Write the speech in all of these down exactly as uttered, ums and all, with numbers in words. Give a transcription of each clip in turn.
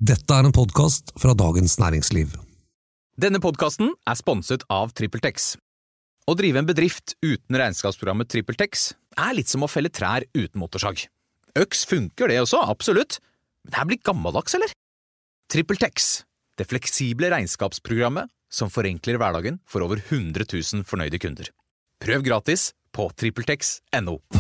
Dette er en podcast fra Dagens Næringsliv. Denne podcasten er sponset av TrippelTex. Å drive en bedrift uten regnskapsprogrammet TrippelTex er litt som å felle trær uten motorsag. Øks funker det også, absolutt. Men det her blir gammeldags, eller? TrippelTex, det fleksible regnskapsprogrammet som forenkler hverdagen for over hundre tusen fornøyde kunder. Prøv gratis på trippeltex punktum no.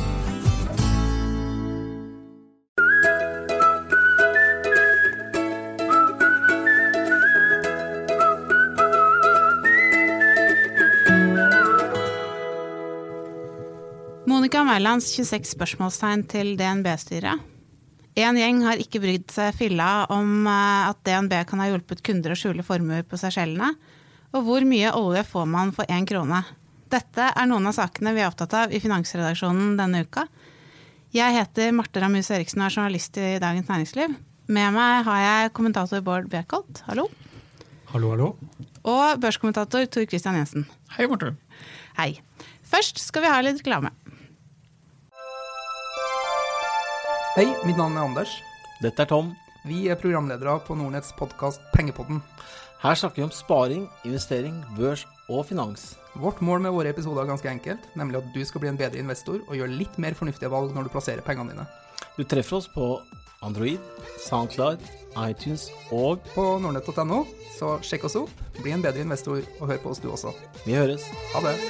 Monica Mælands tjueseks spørsmålstegn til D N B-styret. En gjeng har ikke brydd seg fylla om at D N B kan ha hjulpet kunder å skjule formuer på Seychellene, og hvor mye olje får man for en krone. Dette er noen av sakene vi er opptatt av i Finansredaksjonen denne uka. Jeg heter Marte Ramus Eriksen og er journalist i Dagens Næringsliv. Med meg har jeg kommentator Bård Bjerkholt. Hallo. Hallo, hallo. Og børskommentator Tor Christian Jensen. Hei, Marte. Hei. Først skal vi ha litt reklame. Hei, mitt navn er Anders. Dette er Tom. Vi er programledere på Nordnets podcast Pengepodden. Her snakker vi om sparing, investering, børs og finans. Vårt mål med våre episoder er ganske enkelt, nemlig at du skal bli en bedre investor og gjøre litt mer fornuftige valg når du plasserer pengene dine. Du treffer oss på Android, SoundCloud, iTunes og på nordnett punktum no, så sjekk oss opp, bli en bedre investor og hør på oss du også. Vi høres. Ha det.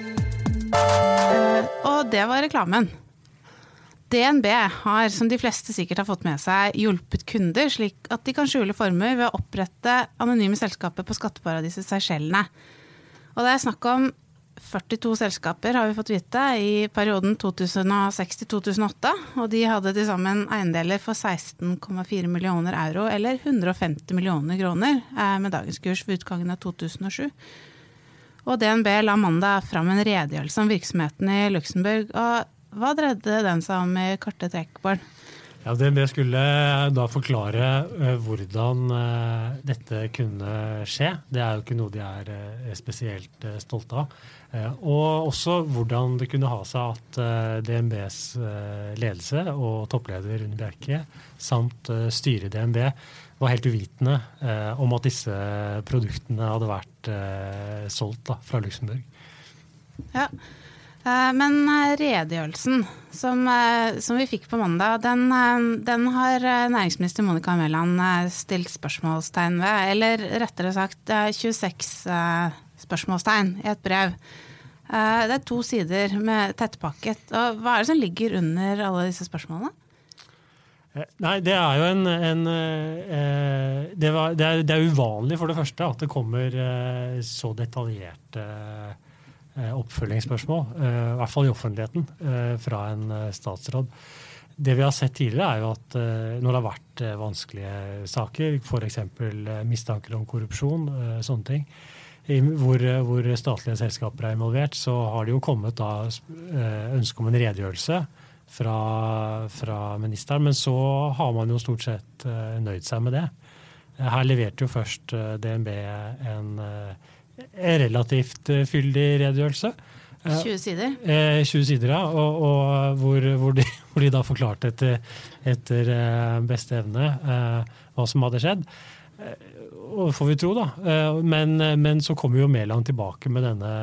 Uh, og det var reklamen. D N B har, som de fleste sikkert har fått med seg, hjulpet kunder slik at de kan skjule formuer ved å opprette anonyme selskaper på skatteparadiset Seychellene. Og det er snakk om førtito selskaper, har vi fått vite, i perioden to tusen og seks til to tusen og åtte, og de hadde til sammen eiendeler for seksten komma fire millioner euro, eller hundre og femti millioner kroner, med dagens kurs ved utgangen av to tusen og sju. Og D N B la mandag fram en redegjørelse om virksomheten i Luxembourg, og hva dreide den seg om i korte trekk, Bård? Ja, D N B skulle da forklare uh, hvordan uh, dette kunne skje. Det er jo ikke noe de er uh, spesielt uh, stolte av. Uh, og også hvordan det kunne ha seg at uh, D N Bs uh, ledelse og toppleder Rune Bjerke samt uh, styret i D N B var helt uvitende uh, om at disse produktene hadde vært uh, solgt da, fra Luxembourg. Ja. Men redegjørelsen som, som vi fikk på mandag, den, den har næringsminister Monica Mæland stilt spørsmålstegn ved, eller rettere sagt tjueseks spørsmålstegn i et brev. Det er to sider med tettpakket. Og hva er det som ligger under alle disse spørsmålene? Nei, det er jo en, en det, var, det, er, det er uvanlig for det første at det kommer så detaljert oppfølgingsspørsmål, i hvert fall i offentligheten, fra en statsråd. Det vi har sett tidligere er jo at når det har vært vanskelige saker, for eksempel mistanker om korrupsjon, sånne ting, hvor, hvor statlige selskaper er involvert, så har det jo kommet da ønske om en redegjørelse fra, fra ministeren, men så har man jo stort sett nøyd seg med det. Her leverte jo først D N B en relativt fyldig redegjørelse. tjue sider? Eh, tjue sider, ja, og, og hvor, hvor, de, hvor de da forklarte etter, etter beste evne eh, hva som hadde skjedd. Eh, og får vi tro da. Eh, men, men så kommer jo Mæland tilbake med denne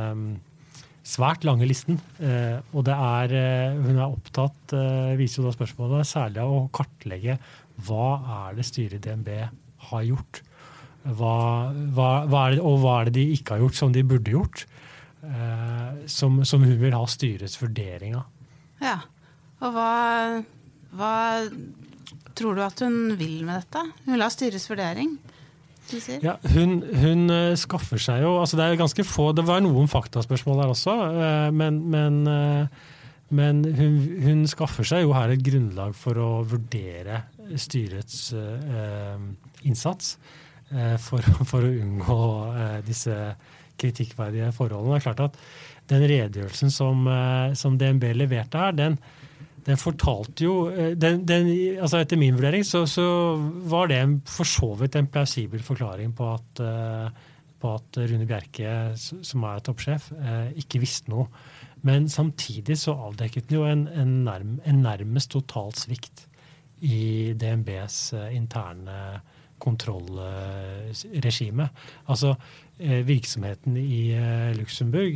svært lange listen. Eh, og det er, hun er opptatt, eh, viser jo da spørsmålet, særlig av å kartlegge hva er det styret i D N B har gjort. Hva, hva, hva er det, og hva er det de ikke har gjort som de burde gjort, eh, som, som hun vil ha styrets vurdering av. Ja, og hva, hva tror du at hun vil med dette? Hun vil ha styrets vurdering, du sier? Ja, hun, hun skaffer seg jo, altså det er ganske få, det var noen faktaspørsmål der også, eh, men, men, eh, men hun, hun skaffer seg jo her et grunnlag for å vurdere styrets eh, innsats, For, for å unngå eh, disse kritikkverdige forholdene. Det er klart at den redegjørelsen som, eh, som D N B leverte her, den, den fortalte jo, eh, den, den, altså etter min vurdering, så, så var det en, for så vidt en plausibel forklaring på at, eh, på at Rune Bjerke, som er toppsjef, eh, ikke visste noe. Men samtidig så avdekket den jo en, en, nærm, en nærmest total svikt i D N Bs interne kontrollregime. Altså, virksomheten i Luxembourg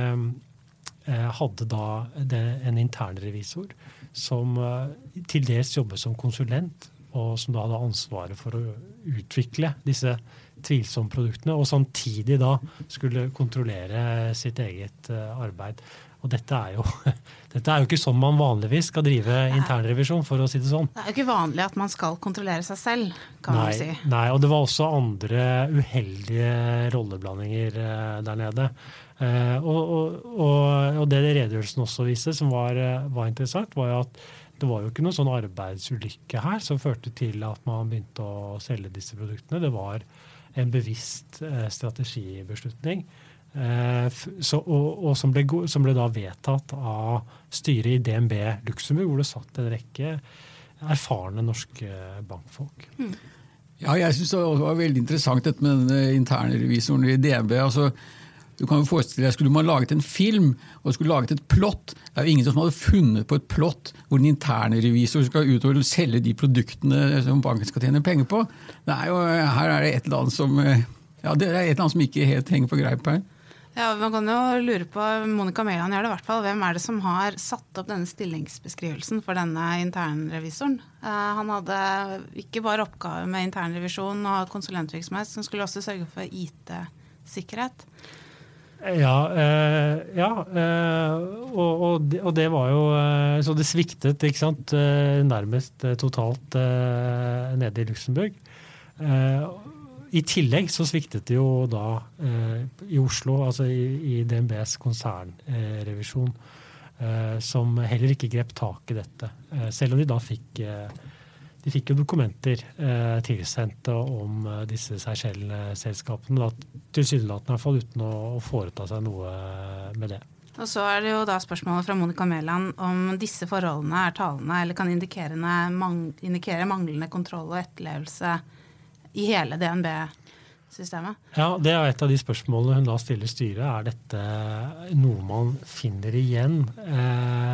hadde da en internrevisor som til dels jobbet som konsulent, og som da hadde ansvaret for å utvikle disse tvilsomme produktene, og samtidig da skulle kontrollere sitt eget arbeid. Og dette er jo, dette er jo ikke sånn man vanligvis skal drive internrevisjon, for å si det sånn. Det er jo ikke vanlig at man skal kontrollere seg selv, kan nei, man si. Nei, og det var også andre uheldige rolleblandinger der nede. Og, og, og, og det redegjørelsen også viste, som var, var interessant, var jo at det var jo ikke noen sånn arbeidsulykke her som førte til at man begynte å selge disse produktene. Det var en bevisst strategibeslutning. Eh, så, og, og som, ble, som ble da vedtatt av styret i D N B Luxembourg, hvor det satt en rekke erfarne norske bankfolk. Mm. Ja, jeg synes det var veldig interessant dette med den interne revisoren i D N B. Altså, du kan jo forestille deg, skulle man laget en film og skulle laget et plott, det er jo ingen som hadde funnet på et plott hvor den interne revisor skal ut og selge de produktene som banken skal tjene penger på. Det er jo, her er det et eller annet som, ja, det er et eller annet som ikke helt henger på greip her. Ja, man kan jo lure på, Monica Mæland gjør det i hvert fall, hvem er det som har satt opp denne stillingsbeskrivelsen for denne internrevisoren? Uh, han hadde ikke bare oppgave med internrevisjon og konsulentvirksomhet, som skulle også sørge for I T-sikkerhet. Ja, uh, ja uh, og, og, det, og det var jo, uh, så det sviktet, ikke sant, uh, nærmest uh, totalt uh, nede i Luxembourg. Uh, I tillegg så sviktet det jo da eh, i Oslo, altså i, i D N Bs konsernrevisjon, eh, som heller ikke grep tak i dette. Eh, selv om de da fikk, eh, de fikk jo dokumenter eh, tilsendt om eh, disse Seychelles-selskapene, da, tilsynelatende i hvert fall uten å, å foreta seg noe med det. Og så er det jo da spørsmålet fra Monica Mæland om disse forholdene er talende eller kan indikere, mang, indikere manglende kontroll og etterlevelse i hele D N B-systemet. Ja, det er et av de spørsmålene hun da stiller styret. Er dette noe man finner igjen eh,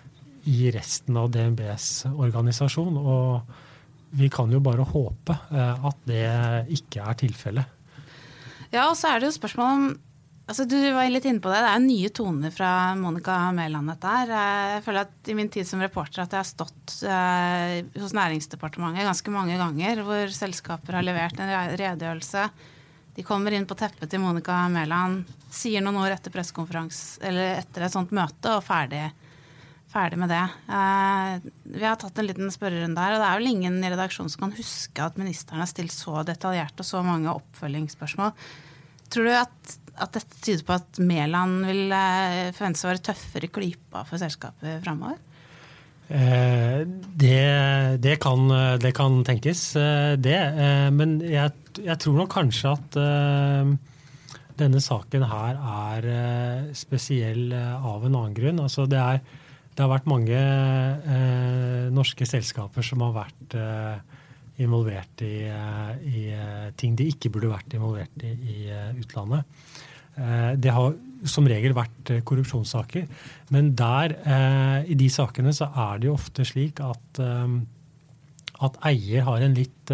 i resten av D N Bs organisasjon? Og vi kan jo bare håpe eh, at det ikke er tilfellet. Ja, og så er det jo spørsmål om, altså du var litt inne på det, det er nye toner fra Monica Mæland dette her. Jeg føler at i min tid som reporter at jeg har stått eh, hos Næringsdepartementet ganske mange ganger, hvor selskaper har levert en redegjørelse. De kommer inn på teppet til Monica Mæland, sier noen ord etter pressekonferanse, eller etter et sånt møte, og ferdig, ferdig med det. Eh, vi har tatt en liten spørrerunde der, og det er vel ingen i redaksjonen som kan huske at ministeren har stilt så detaljert og så mange oppfølgingsspørsmål. Tror du at at dette tyder på at Mæland vil eh, forvente seg å være tøffere i klypa for selskapet fremover? Eh, det, det, kan, det kan tenkes, eh, det. Eh, men jeg, jeg tror nok kanskje at eh, denne saken her er eh, spesiell av en annen grunn. Altså det, er, det har vært mange eh, norske selskaper som har vært eh, involvert i, i ting de ikke burde vært involvert i i utlandet. Det har som regel vært korrupsjonssaker, men der, i de sakene, så er det jo ofte slik at, at eier har en litt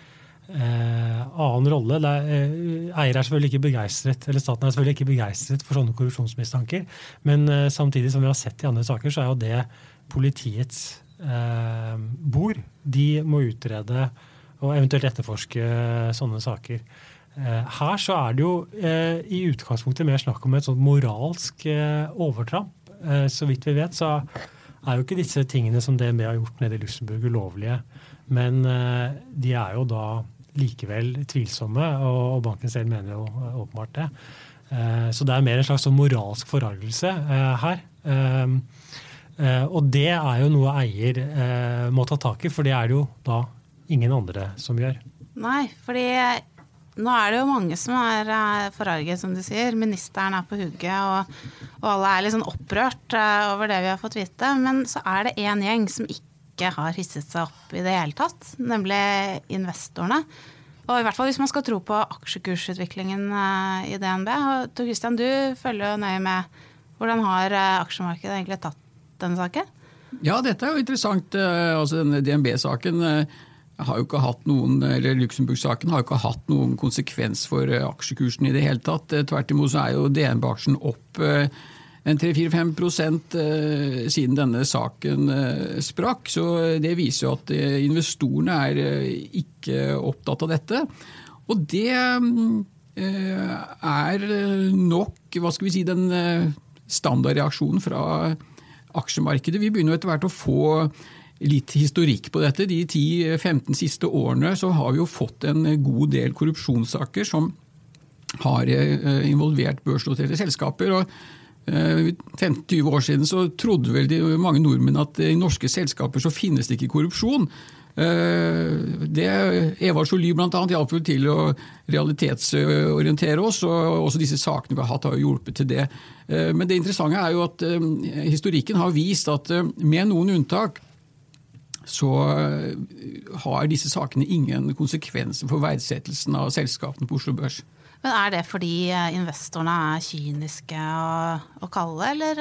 annen rolle. Der, eier er selvfølgelig ikke begeistret, eller staten er selvfølgelig ikke begeistret for sånne korrupsjonsmistanker, men samtidig som vi har sett i andre saker, så er jo det politiets Eh, bor, de må utrede og eventuelt etterforske sånne saker. Eh, her så er det jo eh, i utgangspunktet mer snakk om et sånt moralsk eh, overtramp. Eh, så vidt vi vet så er jo ikke disse tingene som D N B har gjort nede i Luxembourg ulovlige, men eh, de er jo da likevel tvilsomme, og, og banken selv mener jo eh, åpenbart det. Eh, så det er mer en slags sånn moralsk forargelse eh, her. Eh, Uh, og det er jo noe eier uh, må ta tak i, for det er det jo da ingen andre som gjør. Nei, fordi nå er det jo mange som er uh, forarget, som du sier. Ministeren er på hugget, og, og alle er litt sånn opprørt uh, over det vi har fått vite. Men så er det en gjeng som ikke har hisset seg opp i det hele tatt, nemlig investorene. Og i hvert fall hvis man skal tro på aksjekursutviklingen uh, i D N B. Og Tor Christian, du følger jo nøye med. Hvordan har uh, aksjemarkedet egentlig tatt denne saken? Ja, dette er jo interessant. Altså, denne D N B-saken har jo ikke hatt noen, eller Luxembourg-saken har jo ikke hatt noen konsekvens for aksjekursen i det hele tatt. Tvert imot så er jo D N B-aksjen opp en tre til fire prosent siden denne saken sprakk, så det viser jo at investorene er ikke opptatt av dette. Og det er nok, hva skal vi si, den standardreaksjonen fra aksjemarkedet. Vi begynner etter hvert å få litt historikk på dette. De ti til femten siste årene så har vi jo fått en god del korrupsjonssaker som har involvert børsnoterte selskaper. Og femten til tjue år siden så trodde vel de, mange nordmenn at i norske selskaper så finnes det ikke korrupsjon. Det Eva Joly blant annet hjalp til å realitetsorientere oss, og også disse sakene vi har hatt har hjulpet til det. Men det interessante er jo at historikken har vist at med noen unntak så har disse sakene ingen konsekvenser for verdsettelsen av selskapene på Oslo Børs. Men er det fordi investorene er kyniske og, og kalde, eller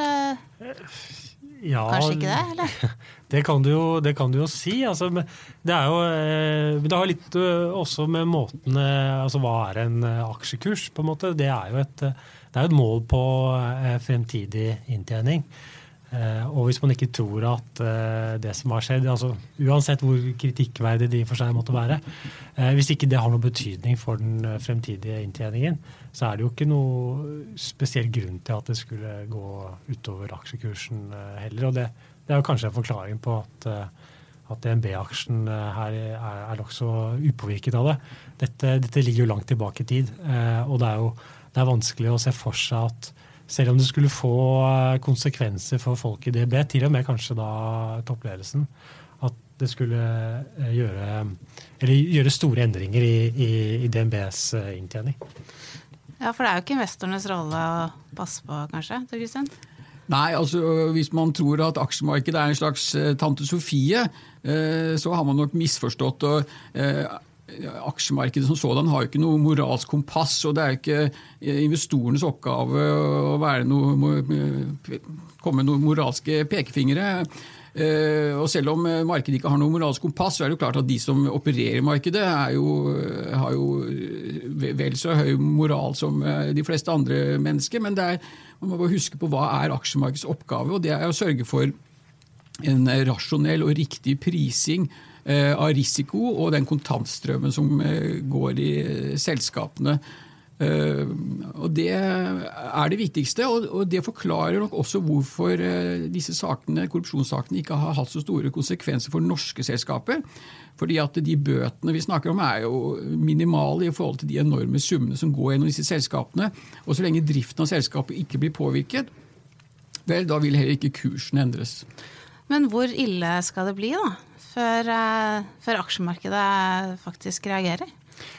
ja, kanskje ikke det, eller? Det kan du jo, det kan du jo si. Altså, det er jo det har litt også med måten, altså hva er en aksjekurs på en måte? Det er jo et, det er et mål på fremtidig inntjening. Og hvis man ikke tror at det som har skjedd, altså uansett hvor kritikkverdig det for seg måtte være, hvis ikke det har noen betydning for den fremtidige inntjeningen, så er det jo ikke noe spesiell grunn til at det skulle gå utover aksjekursen heller. Og det, det er jo kanskje en forklaring på at, at D N B-aksjen her er, er nok så upåvirket av det. Dette, dette ligger jo langt tilbake i tid, og det er jo det er vanskelig å se for seg at selv om det skulle få konsekvenser for folk i D B, til og med kanskje da toppledelsen, at det skulle gjøre, eller gjøre store endringer i, i, i D N Bs inntjening. Ja, for det er jo ikke investornes rolle å passe på, kanskje, Tor Christian? Nei, altså hvis man tror at aksjemarkedet er en slags tante Sofie, så har man nok misforstått, og aksjemarkedet som sådan har jo ikke noe moralsk kompass, og det er ikke investorenes oppgave å være noe, komme med noen moralske pekefingre. Og selv om markedet ikke har noe moralsk kompass, så er det jo klart at de som opererer i markedet er jo, har jo vel så høy moral som de fleste andre mennesker, men det er, man må bare huske på hva er aksjemarkedets oppgave, og det er å sørge for en rasjonell og riktig prising av risiko og den kontantstrømmen som går i selskapene. Og det er det viktigste, og det forklarer nok også hvorfor disse sakene, korrupsjonssakene ikke har hatt så store konsekvenser for norske selskaper. Fordi at de bøtene vi snakker om er jo minimale i forhold til de enorme summene som går gjennom disse selskapene, og så lenge driften av selskapet ikke blir påvirket, vel, da vil heller ikke kursen endres. Men hvor ille skal det bli da? Før, før aksjemarkedet faktisk reagerer?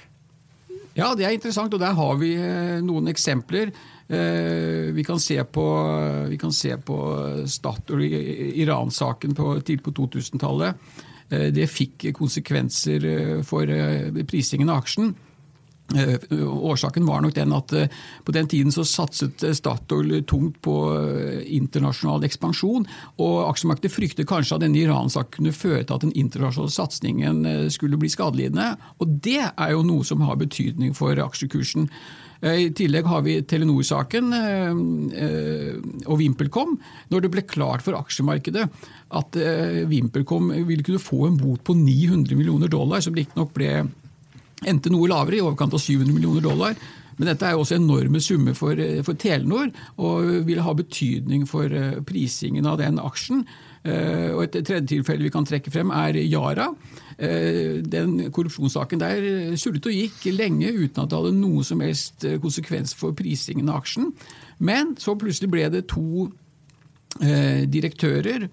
Ja, det er interessant, og der har vi noen eksempler. Vi kan se på, vi kan se på Statoil i Iran-saken på, til på totusentallet. Det fikk konsekvenser for prisingen av aksjen. Årsaken var nok den at på den tiden så satset Statoil tungt på internasjonal ekspansjon, og aksjemarkedet fryktet kanskje at denne Iran-saken kunne føre til at den internasjonale satsningen skulle bli skadelidende, og det er jo noe som har betydning for aksjekursen. I tillegg har vi Telenor-saken og VimpelCom. Når det ble klart for aksjemarkedet at VimpelCom ville kunne få en bot på ni hundre millioner dollar, som riktignok ble endte noe lavere, i overkant av syv hundre millioner dollar. Men dette er jo også enorme summer for, for Telenor, og vil ha betydning for prisingen av den aksjen. Og et tredje tilfelle vi kan trekke frem er Yara. Den korrupsjonssaken der surret og gikk lenge uten at det hadde noe som helst konsekvens for prisingen av aksjen. Men så plutselig ble det to direktører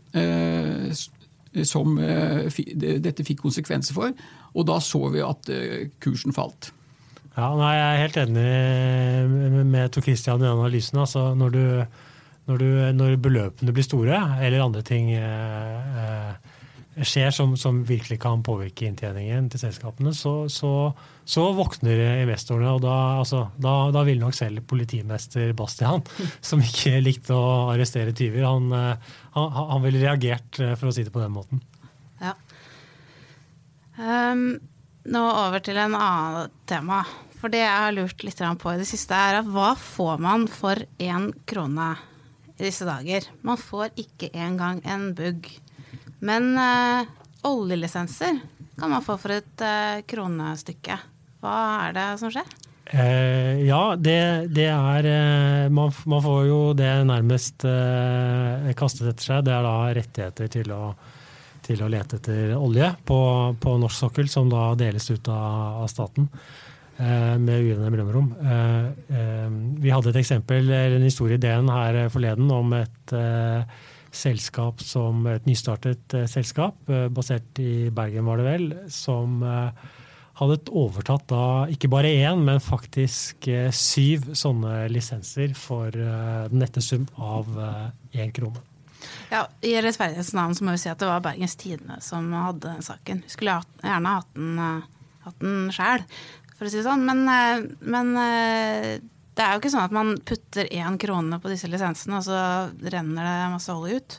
som dette fikk konsekvenser for, og da så vi at kursen falt. Ja, nei, jeg er helt enig med Tor Christian i den analysen. Altså, når, du, når, du, når beløpene blir store, eller andre ting eh, skjer som, som virkelig kan påvirke inntjeningen til selskapene, så, så, så våkner investorene, og da, altså, da, da vil nok selv politimester Bastian, som ikke likte å arrestere tyver, han, han, han ville reagert, for å si det på den måten. Ja. Um, nå over til en annen tema. For det jeg har lurt litt på i det siste er at hva får man for en krone i disse dager? Man får ikke engang en bugg. Men uh, oljelisenser kan man få for et uh, kronestykke. Hva er det som skjer? Eh, ja, det, det er eh, man, man får jo det nærmest eh, kastet etter seg. Det er da rettigheter til å, til å lete etter olje på, på norsk sokkel, som da deles ut av, av staten eh, med ujevne mellomrom. Eh, eh, vi hadde et eksempel, eller en historie i D N her forleden om et eh, selskap som, et nystartet eh, selskap, eh, basert i Bergen var det vel, som eh, hadde overtatt da ikke bare én, men faktisk eh, syv sånne lisenser for eh, den nette sum av én eh, krone. Ja, i rettferdighetens navn så må vi si at det var Bergens Tidende som hadde den saken. Vi skulle gjerne hatt den, hatt den selv, for å si det sånn. Men, men det er jo ikke sånn at man putter én krone på disse lisensene, og så renner det masse olje ut.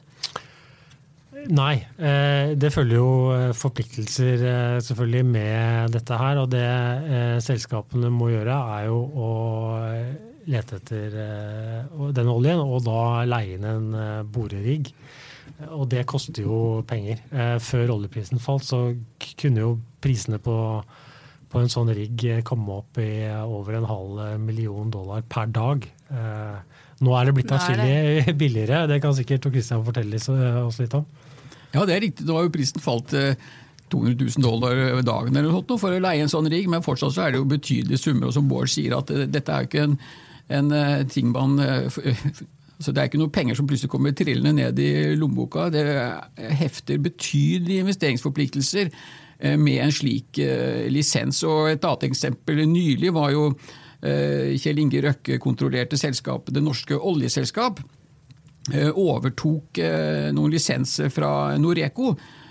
Nei, det følger jo forpliktelser selvfølgelig med dette her, og det selskapene må gjøre er jo å lete etter den oljen, og da leie inn en borerigg. Og det koster jo penger. Før oljeprisen falt, så kunne jo prisene på, på en sånn rigg komme opp i over en halv million dollar per dag. Nå er det blitt atskillig billigere, det kan sikkert Tor Christian fortelle oss litt om. Ja, det er riktig. Det var jo prisen falt til to hundre tusen dollar dagen eller noe sånt for å leie en sånn rigg, men fortsatt så er det jo betydelige summer, og som Bård sier at dette er jo ikke en, en ting man... Så det er ikke noe penger som plutselig kommer trillende ned i lommeboka. Det hefter betydelige investeringsforpliktelser med en slik lisens. Og et annet eksempel nylig var jo Kjell Inge Røkke kontrollerte selskapet, det norske oljeselskap, overtok noen lisenser fra Noreco,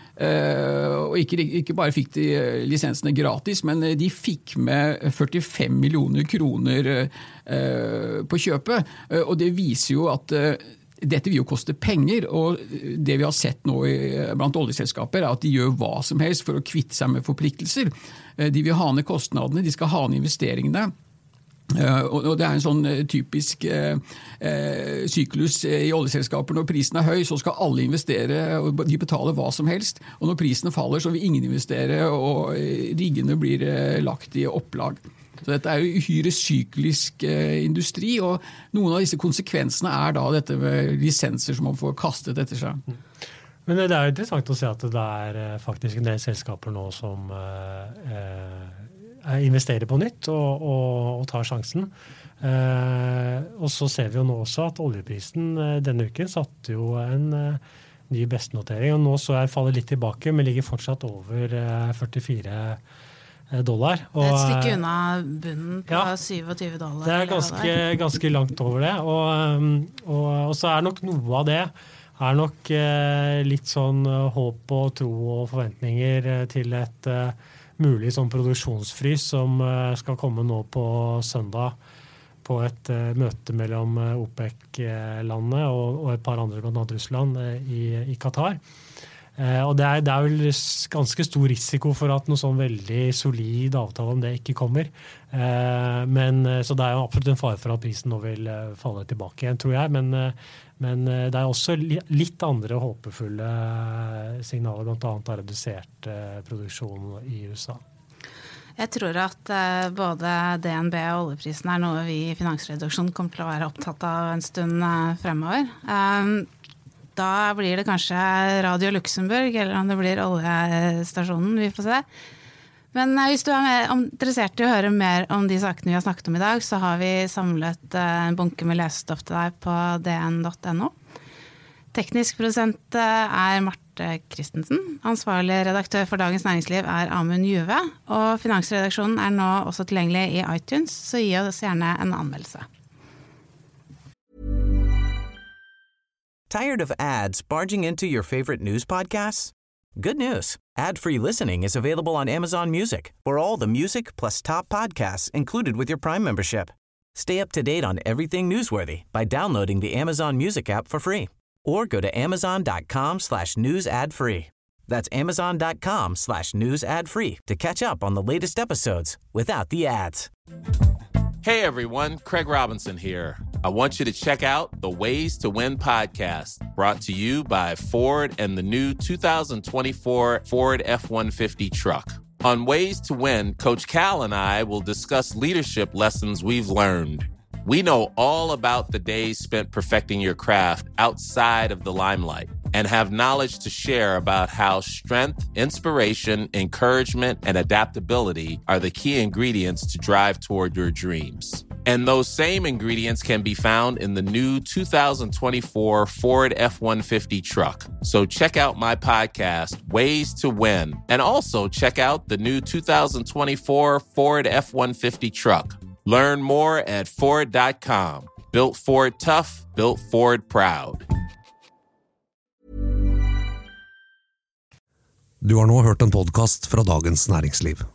og ikke, ikke bare fikk de lisensene gratis, men de fikk med førtifem millioner kroner på kjøpet, og det viser jo at dette vil jo koste penger, og det vi har sett nå blant oljeselskaper er at de gjør hva som helst for å kvitte seg med forpliktelser. De vil ha ned kostnadene, de skal ha ned investeringene. Uh, og det er en sånn uh, typisk uh, uh, syklus i oljeselskaper. Når prisen er høy, så skal alle investere, og de betaler hva som helst. Og når prisene faller, så vil ingen investere, og uh, riggene blir uh, lagt i opplag. Så dette er jo uhyre syklisk uh, industri, og noen av disse konsekvensene er da dette med lisenser som man får kastet etter seg. Men det er jo interessant å se at det er uh, faktisk en del selskaper nå som uh, uh, investerer på nytt og, og, og tar sjansen. Eh, og så ser vi jo nå også at oljeprisen eh, denne uken satte jo en eh, ny bestnotering, og nå så jeg faller litt tilbake, men ligger fortsatt over eh, førtifire dollar. Og, det er et stykke unna bunnen på ja, syttisyv dollar. Det er ganske, ganske langt over det, og, og, og så er nok noe av det er nok eh, litt sånn håp og tro og forventninger eh, til et eh, mulig sånn produksjonsfrys som skal komme nå på søndag på et uh, møte mellom uh, OPEC-landene og, og et par andre, blant annet Russland, uh, i, i Qatar. Uh, og det er, det er vel ganske stor risiko for at noe sånn veldig solid avtale om det ikke kommer. Uh, men, uh, så det er jo absolutt en fare for at prisen nå vil uh, falle tilbake igjen, tror jeg. Men, uh, men uh, det er også li- litt andre håpefulle uh, signaler, blant annet av redusert uh, produksjon i U S A. Jeg tror at uh, både D N B og oljeprisen er noe vi i Finansredaksjonen kommer til å være opptatt av en stund uh, fremover. Um, da blir det kanskje Radio Luxembourg, eller om det blir oljestasjonen, vi får se. Men uh, hvis du er mer interessert i å høre mer om de sakene vi har snakket om i dag, så har vi samlet uh, en bunke med lesestoff til deg på d n punktum n o. Teknisk produsent uh, er Marte Christensen. Ansvarlig redaktør for Dagens Næringsliv er Amund Juve, og Finansredaksjonen er nå også tilgjengelig i iTunes, så gi oss gjerne en anmeldelse. Tired of ads barging into your favorite news podcasts? Good news. Ad-free listening is available on Amazon Music for all the music plus top podcasts included with your Prime membership. Stay up to date on everything newsworthy by downloading the Amazon Music app for free or go to amazon.com slash news ad free. That's amazon.com slash news ad free to catch up on the latest episodes without the ads. Hey everyone, Craig Robinson here. I want you to check out the Ways to Win podcast, brought to you by Ford and the new two thousand twenty-four Ford F one fifty truck. On Ways to Win, Coach Cal and I will discuss leadership lessons we've learned. We know all about the days spent perfecting your craft outside of the limelight and have knowledge to share about how strength, inspiration, encouragement, and adaptability are the key ingredients to drive toward your dreams. And those same ingredients can be found in the new two thousand twenty-four Ford F one fifty truck. So check out my podcast, Ways to Win, and also check out the new two thousand twenty-four Ford F one fifty truck. Learn more at Ford dot com. Built Ford tough, built Ford proud. Du har nå hørt en podcast fra Dagens Næringsliv.